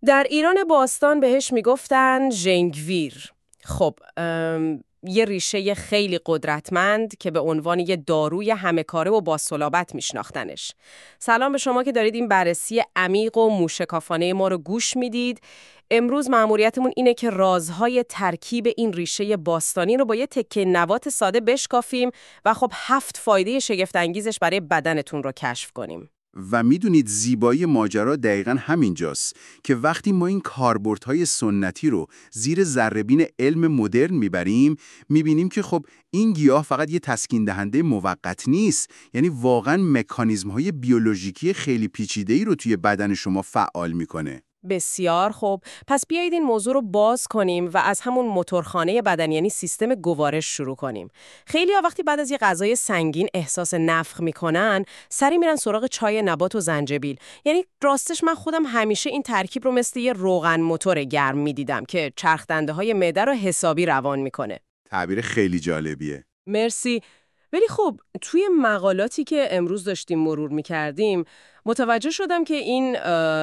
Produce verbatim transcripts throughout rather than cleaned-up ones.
در ایران باستان بهش میگفتن ژنگویر. خب یه ریشه خیلی قدرتمند که به عنوان یه داروی همه کاره و با صلابت میشناختنش. سلام به شما که دارید این بررسی عمیق و موشکافانه ما رو گوش میدید. امروز مأموریتمون اینه که رازهای ترکیب این ریشه باستانی رو با یه تکه نبات ساده بشکافیم و خب هفت فایده شگفت‌انگیزش برای بدنتون رو کشف کنیم. و میدونید زیبایی ماجرا دقیقاً همینجاست که وقتی ما این کاربردهای سنتی رو زیر ذره‌بین علم مدرن میبریم، میبینیم که خب این گیاه فقط یه تسکین دهنده موقت نیست، یعنی واقعاً مکانیزم‌های بیولوژیکی خیلی پیچیده‌ای رو توی بدن شما فعال میکنه. بسیار خوب. پس بیایید این موضوع رو باز کنیم و از همون موتورخانه بدن یعنی سیستم گوارش شروع کنیم. خیلی‌ها وقتی بعد از یه غذای سنگین احساس نفخ میکنن، سری میرن سراغ چای نبات و زنجبیل. یعنی راستش من خودم همیشه این ترکیب رو مثل یه روغن موتور گرم میدیدم که چرخدنده‌های معده رو حسابی روان میکنه. تعبیر خیلی جالبیه. مرسی. ولی خب توی مقالاتی که امروز داشتیم مرور میکردیم متوجه شدم که این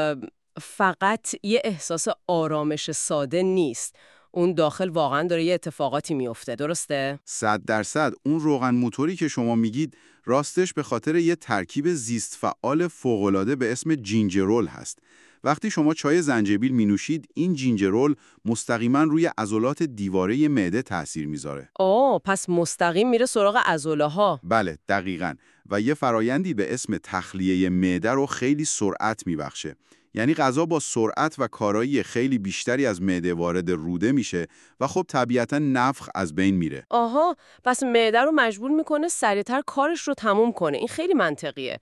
فقط یه احساس آرامش ساده نیست. اون داخل واقعا داره یه اتفاقاتی میفته، درسته؟ صد درصد. اون روغن موتوری که شما میگید راستش به خاطر یه ترکیب زیست فعال فوق‌العاده به اسم جینجرول هست. وقتی شما چای زنجبیل می نوشید، این جینجرول مستقیما روی عضلات دیواره معده تأثیر میذاره. آه، پس مستقیم میره سراغ عضله‌ها. بله، دقیقاً. و یه فرایندی به اسم تخلیه معده رو خیلی سرعت میبخشه. یعنی غذا با سرعت و کارایی خیلی بیشتری از معده وارد روده میشه و خب طبیعتاً نفخ از بین میره. آها، پس معده رو مجبور میکنه سریعتر کارش رو تموم کنه. این خیلی منطقیه.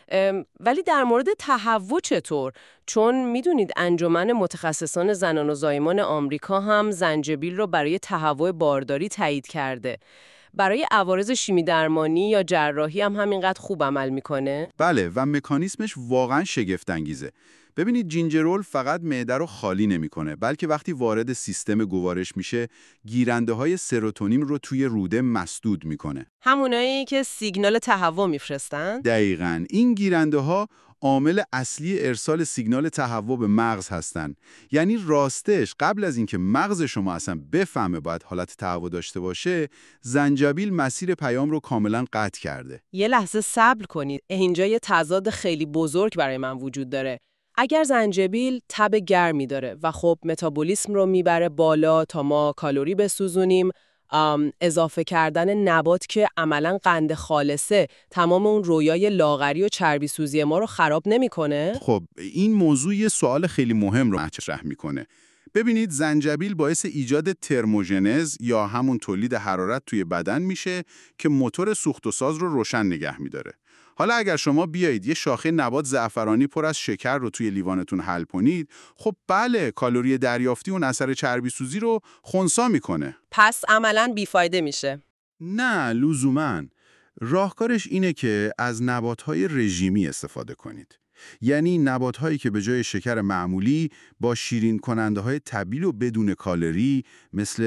ولی در مورد تهوع چطور؟ چون میدونید انجمن متخصصان زنان و زایمان آمریکا هم زنجبیل رو برای تهوع بارداری تایید کرده. برای عوارض شیمی درمانی یا جراحی هم همینقدر خوب عمل میکنه؟ بله، و مکانیسمش واقعاً شگفت‌انگیزه. ببینید جینجرول فقط معده رو خالی نمیکنه، بلکه وقتی وارد سیستم گوارش میشه، گیرنده‌های سروتونین رو توی روده مسدود میکنه. همونایی که سیگنال تهوع میفرستن؟ دقیقاً. این گیرنده‌ها عامل اصلی ارسال سیگنال تهوع به مغز هستن. یعنی راستش قبل از اینکه مغز شما اصلا بفهمه باید حالت تهوع داشته باشه، زنجبیل مسیر پیام رو کاملا قطع کرده. یه لحظه صبر کنید. اینجا یه تضاد خیلی بزرگ برای من وجود داره. اگر زنجبیل تب گرمی داره و خب متابولیسم رو میبره بالا تا ما کالری بسوزونیم، اضافه کردن نبات که عملاً قند خالصه تمام اون رویای لاغری و چربی سوزی ما رو خراب نمیکنه؟ خب این موضوع یه سوال خیلی مهم رو مطرح میکنه. ببینید زنجبیل باعث ایجاد ترموژنز یا همون تولید حرارت توی بدن میشه که موتور سوخت و ساز رو روشن نگه میداره. حالا اگر شما بیایید یه شاخه نبات زعفرانی پر از شکر رو توی لیوانتون حل کنید، خب بله، کالری دریافتی اون اثر چربی سوزی رو خنثی میکنه. پس عملاً بیفایده میشه. نه، لزوماً. راهکارش اینه که از نبات‌های رژیمی استفاده کنید. یعنی نبات‌هایی که به جای شکر معمولی با شیرین کننده‌های طبیعی و بدون کالری مثل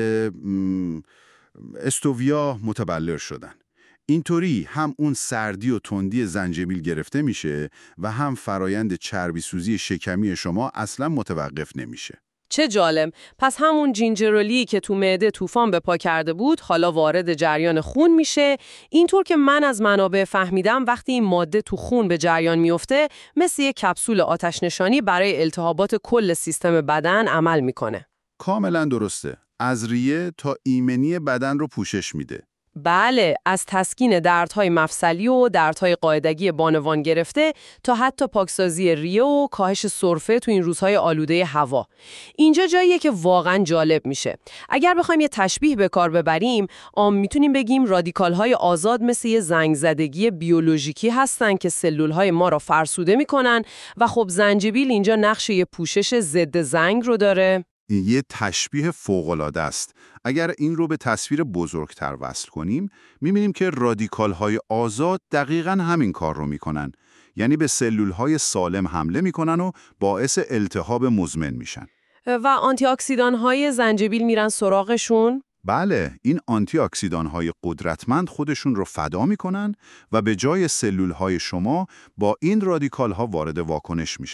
استویا متبلور شدن. اینطوری هم اون سردی و تندی زنجبیل گرفته میشه و هم فرایند چربی سوزی شکمی شما اصلا متوقف نمیشه. چه جالب. پس همون جینجرولی که تو معده طوفان به پا کرده بود حالا وارد جریان خون میشه. اینطور که من از منابع فهمیدم وقتی این ماده تو خون به جریان میفته مثل یک کپسول آتش نشانی برای التهابات کل سیستم بدن عمل میکنه. کاملا درسته. از ریه تا ایمنی بدن رو پوشش میده. بله، از تسکین دردهای مفصلی و دردهای قاعدگی بانوان گرفته تا حتی پاکسازی ریه و کاهش سرفه تو این روزهای آلوده هوا. اینجا جاییه که واقعا جالب میشه. اگر بخوایم یه تشبیه به کار ببریم، آم میتونیم بگیم رادیکال‌های آزاد مثل یه زنگ زدگی بیولوژیکی هستن که سلول‌های ما را فرسوده میکنن و خب زنجبیل اینجا نقش یه پوشش ضد زنگ رو داره. این یه تشبیه فوق‌العاده است. اگر این رو به تصویر بزرگتر وصل کنیم، می‌بینیم که رادیکال‌های آزاد دقیقاً همین کار رو می‌کنن. یعنی به سلول‌های سالم حمله می‌کنن و باعث التهاب مزمن میشن. و آنتی اکسیدان‌های زنجبیل میرن سراغشون؟ بله، این آنتی اکسیدان‌های قدرتمند خودشون رو فدا می‌کنن و به جای سلول‌های شما با این رادیکال‌ها وارد واکنش میشن.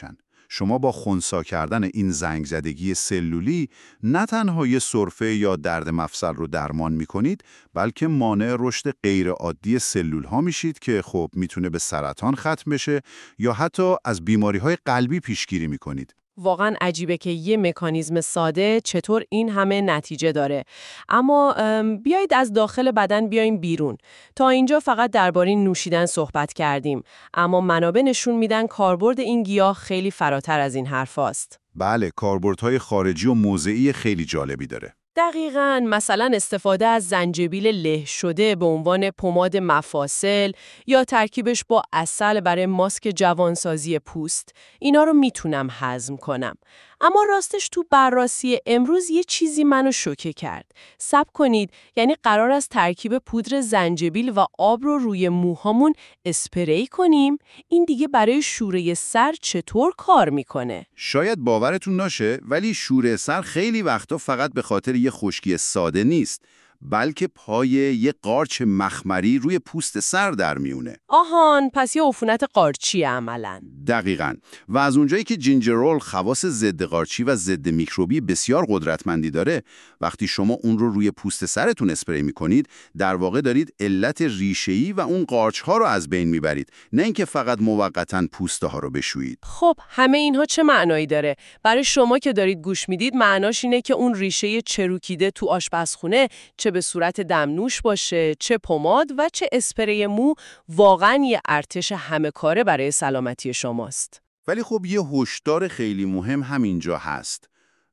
شما با خنثی کردن این زنگ زدگی سلولی نه تنها یه سرفه یا درد مفصل رو درمان می‌کنید، بلکه مانع رشد غیرعادی سلول‌ها میشید که خب میتونه به سرطان ختم بشه یا حتی از بیماری‌های قلبی پیشگیری می‌کنید. واقعا عجیبه که یه مکانیزم ساده چطور این همه نتیجه داره. اما بیایید از داخل بدن بیایم بیرون. تا اینجا فقط درباره نوشیدن صحبت کردیم، اما منابع نشون میدن کاربرد این گیاه خیلی فراتر از این حرفاست. بله، کاربردهای خارجی و موضعی خیلی جالبی داره. دقیقاً، مثلا استفاده از زنجبیل له شده به عنوان پماد مفاصل یا ترکیبش با عسل برای ماسک جوانسازی پوست، اینا رو میتونم هضم کنم. اما راستش تو بررسی امروز یه چیزی منو شوکه کرد. صبر کنید، یعنی قرار است ترکیب پودر زنجبیل و آب رو روی موهامون اسپری کنیم؟ این دیگه برای شوره سر چطور کار میکنه؟ شاید باورتون نشه، ولی شوره سر خیلی وقتا فقط به خاطر یه خشکی ساده نیست، بلکه پای یه قارچ مخمری روی پوست سر در میونه. آهان، پس یه عفونت قارچی عملاً. دقیقاً. و از اونجایی که جینجرول خواص ضد قارچی و ضد میکروبی بسیار قدرتمندی داره، وقتی شما اون رو روی پوست سرتون اسپری میکنید، در واقع دارید علت ریشه‌ای و اون قارچ‌ها رو از بین میبرید، نه اینکه فقط موقتاً پوسته ها رو بشویید. خب همه اینها چه معنایی داره؟ برای شما که دارید گوش میدید، معناش اینه که اون ریشه چروکیده تو آشپزخونه، چه به صورت دمنوش باشه، چه پماد و چه اسپری مو، واقعاً یه ارتش همه کاره برای سلامتی شماست. ولی خب یه هشدار خیلی مهم همینجا هست.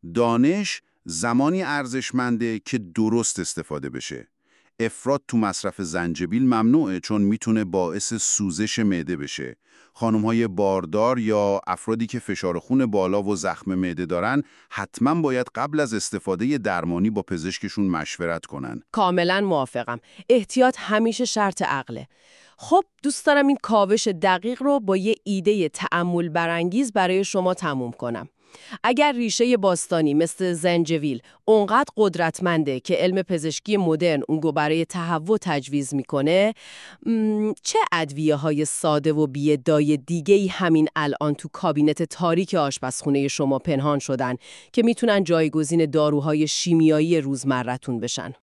دانش زمانی ارزشمنده که درست استفاده بشه. افراط تو مصرف زنجبیل ممنوعه، چون میتونه باعث سوزش معده بشه. خانم‌های باردار یا افرادی که فشار خون بالا و زخم معده دارن حتما باید قبل از استفاده درمانی با پزشکشون مشورت کنن. کاملا موافقم. احتیاط همیشه شرط عقله. خب دوست دارم این کاوش دقیق رو با یه ایده تأمل برانگیز برای شما تموم کنم. اگر ریشه باستانی مثل زنجبیل اونقدر قدرتمنده که علم پزشکی مدرن اون رو برای تهوع تجویز میکنه، چه ادویه‌های ساده و بی‌ادعای دیگه‌ای همین الان تو کابینت تاریک آشپزخونه شما پنهان شدن که میتونن جایگزین داروهای شیمیایی روزمرتون بشن؟